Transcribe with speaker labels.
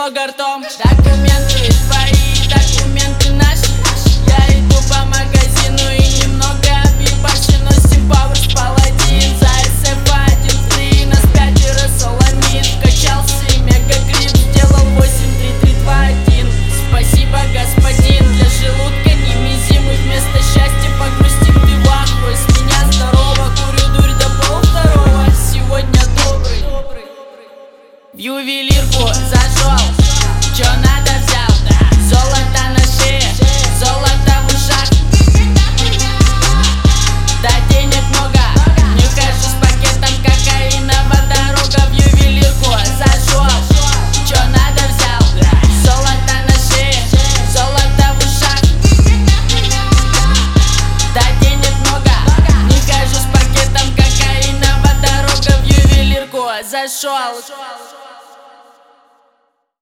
Speaker 1: немного ртом. Документы твои, документы наши. Я иду по магазину и немного объебаши. Носим Powers паладин за SF1-3. Нас 5 соломит, вкачался мегагрипп. Сделал 8-3-3-2-1. Спасибо, господин, для желудка немизимый. Вместо счастья погрустим, ты в ахуе. С меня здорово, курю дурь до полвторого. Сегодня добрый. В ювелирку зашел, чё надо взял. Золото на шее, золото в ушах. Да денег много, не хожу с пакетом кокаиновая дорога. В ювелирку зашел, чё надо взял. Золото на шее, золото в ушах. Да денег много, не хожу с пакетом кокаиновая дорога. В ювелирку зашел.